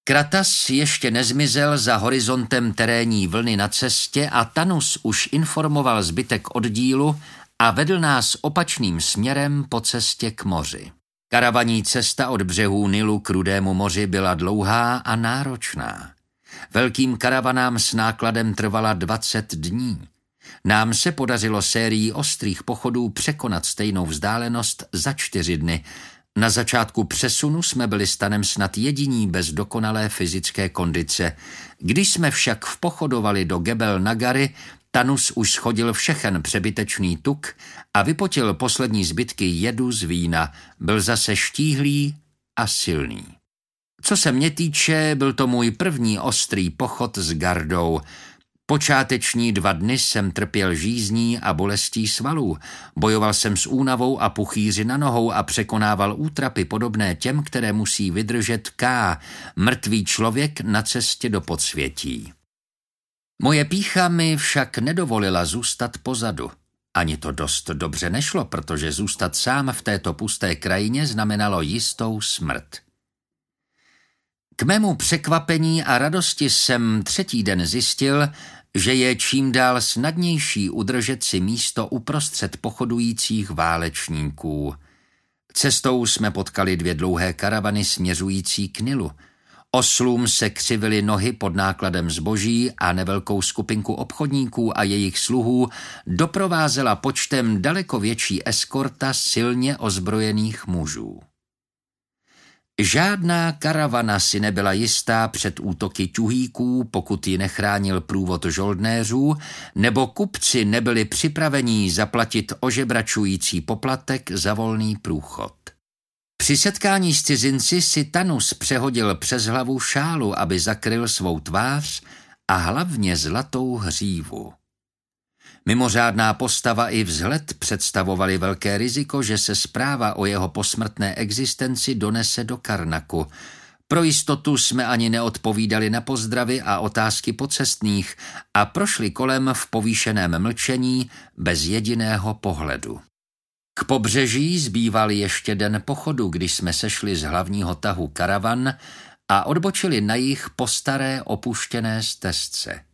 Kratas ještě nezmizel za horizontem terénní vlny na cestě a Tanus už informoval zbytek oddílu a vedl nás opačným směrem po cestě k moři. Karavaní cesta od břehů Nilu k Rudému moři byla dlouhá a náročná. Velkým karavanám s nákladem trvala 20 dní. Nám se podařilo sérií ostrých pochodů překonat stejnou vzdálenost za 4 dny. Na začátku přesunu jsme byli stanem snad jediní bez dokonalé fyzické kondice. Když jsme však vpochodovali do Gebel Nagary, Tanus už schodil všechen přebytečný tuk a vypotil poslední zbytky jedu z vína. Byl zase štíhlý a silný. Co se mě týče, byl to můj první ostrý pochod s gardou. Počáteční 2 dny jsem trpěl žízní a bolestí svalů. Bojoval jsem s únavou a puchýři na nohou a překonával útrapy podobné těm, které musí vydržet mrtvý člověk na cestě do podsvětí. Moje pýcha mi však nedovolila zůstat pozadu. Ani to dost dobře nešlo, protože zůstat sám v této pusté krajině znamenalo jistou smrt. K mému překvapení a radosti jsem 3. den zjistil, že je čím dál snadnější udržet si místo uprostřed pochodujících válečníků. Cestou jsme potkali 2 dlouhé karavany směřující k Nilu. Oslům se křivily nohy pod nákladem zboží a nevelkou skupinku obchodníků a jejich sluhů doprovázela počtem daleko větší eskorta silně ozbrojených mužů. Žádná karavana si nebyla jistá před útoky ťuhýků, pokud ji nechránil průvod žoldnéřů, nebo kupci nebyli připraveni zaplatit ožebračující poplatek za volný průchod. Při setkání s cizinci si Tanus přehodil přes hlavu šálu, aby zakryl svou tvář a hlavně zlatou hřívu. Mimořádná postava i vzhled představovaly velké riziko, že se zpráva o jeho posmrtné existenci donese do Karnaku. Pro jistotu jsme ani neodpovídali na pozdravy a otázky pocestných a prošli kolem v povýšeném mlčení bez jediného pohledu. K pobřeží zbýval ještě den pochodu, když jsme sešli z hlavního tahu karavan a odbočili na jih po staré opuštěné stezce.